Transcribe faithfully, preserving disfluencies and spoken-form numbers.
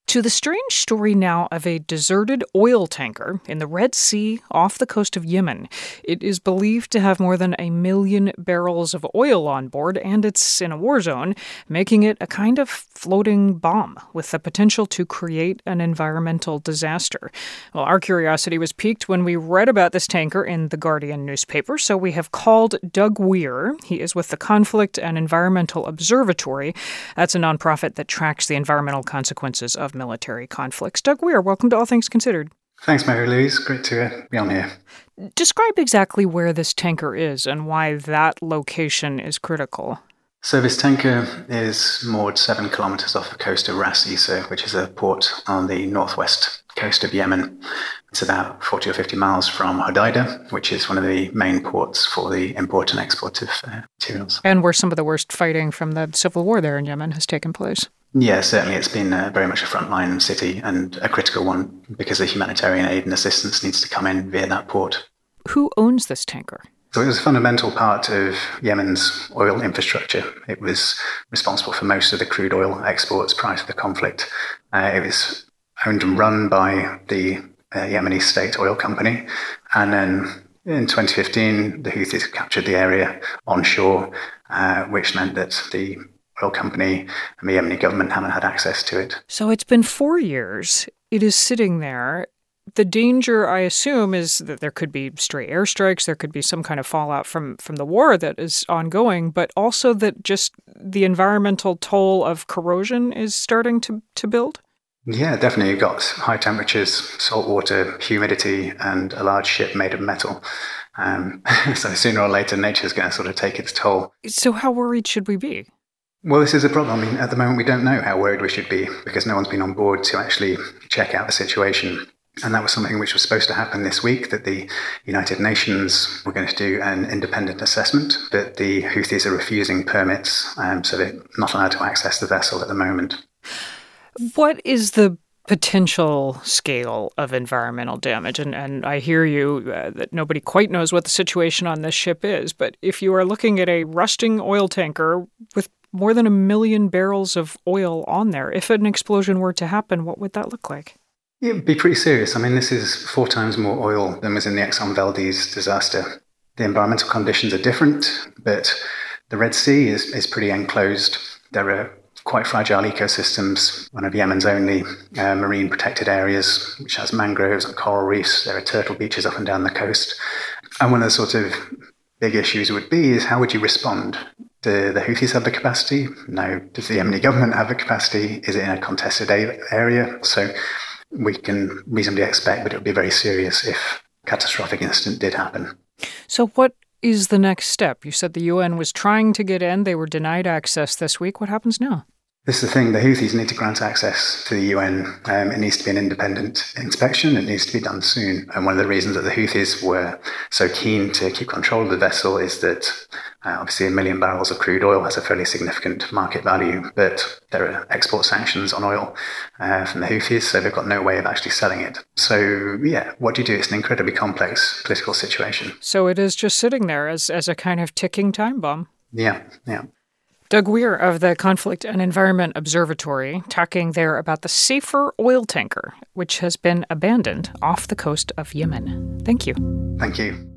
To the strange story now of a deserted oil tanker in the Red Sea off the coast of Yemen. It is believed to have more than a million barrels of oil on board, and it's in a war zone, making it a kind of floating bomb with the potential to create an environmental disaster. Well, our curiosity was piqued when we read about this tanker in the Guardian newspaper, so we have called Doug Weir. He is with the Conflict and Environmental Observatory. That's a nonprofit that tracks the environmental consequences of military conflicts. Doug Weir, welcome to All Things Considered. Thanks, Mary Louise. Great to be on here. Describe exactly where this tanker is and why that location is critical. So this tanker is moored seven kilometers off the coast of Ras Isa, which is a port on the northwest coast of Yemen. It's about forty or fifty miles from Hodeidah, which is one of the main ports for the import and export of uh, materials. And where some of the worst fighting from the civil war there in Yemen has taken place. Yeah, certainly it's been uh, very much a frontline city and a critical one because the humanitarian aid and assistance needs to come in via that port. Who owns this tanker? So it was a fundamental part of Yemen's oil infrastructure. It was responsible for most of the crude oil exports prior to the conflict. Uh, it was owned and run by the uh, Yemeni State Oil Company. And then in twenty fifteen, the Houthis captured the area onshore, uh, which meant that the oil company and the Yemeni government haven't had access to it. So it's been four years. It is sitting there. The danger, I assume, is that there could be stray airstrikes, there could be some kind of fallout from, from the war that is ongoing, but also that just the environmental toll of corrosion is starting to, to build? Yeah, definitely. You've got high temperatures, salt water, humidity, and a large ship made of metal. Um, so sooner or later, nature's going to sort of take its toll. So how worried should we be? Well, this is a problem. I mean, at the moment, we don't know how worried we should be because no one's been on board to actually check out the situation. And that was something which was supposed to happen this week, that the United Nations were going to do an independent assessment, but the Houthis are refusing permits, um, so they're not allowed to access the vessel at the moment. What is the potential scale of environmental damage? And, and I hear you uh, that nobody quite knows what the situation on this ship is, but if you are looking at a rusting oil tanker with more than a million barrels of oil on there, if an explosion were to happen, what would that look like? It would be pretty serious. I mean, this is four times more oil than was in the Exxon Valdez disaster. The environmental conditions are different, but the Red Sea is, is pretty enclosed. There are quite fragile ecosystems, one of Yemen's only uh, marine protected areas, which has mangroves and coral reefs. There are turtle beaches up and down the coast. And one of the sort of big issues would be is how would you respond? Do the Houthis have the capacity? No. Does the Yemeni government have the capacity? Is it in a contested area? So we can reasonably expect that it would be very serious if a catastrophic incident did happen. So what is the next step? You said the U N was trying to get in. They were denied access this week. What happens now? This is the thing. The Houthis need to grant access to the U N. Um, it needs to be an independent inspection. It needs to be done soon. And one of the reasons that the Houthis were so keen to keep control of the vessel is that uh, obviously a million barrels of crude oil has a fairly significant market value, but there are export sanctions on oil uh, from the Houthis, so they've got no way of actually selling it. So, yeah, what do you do? It's an incredibly complex political situation. So it is just sitting there as, as a kind of ticking time bomb. Yeah, yeah. Doug Weir of the Conflict and Environment Observatory talking there about the Safer oil tanker, which has been abandoned off the coast of Yemen. Thank you. Thank you.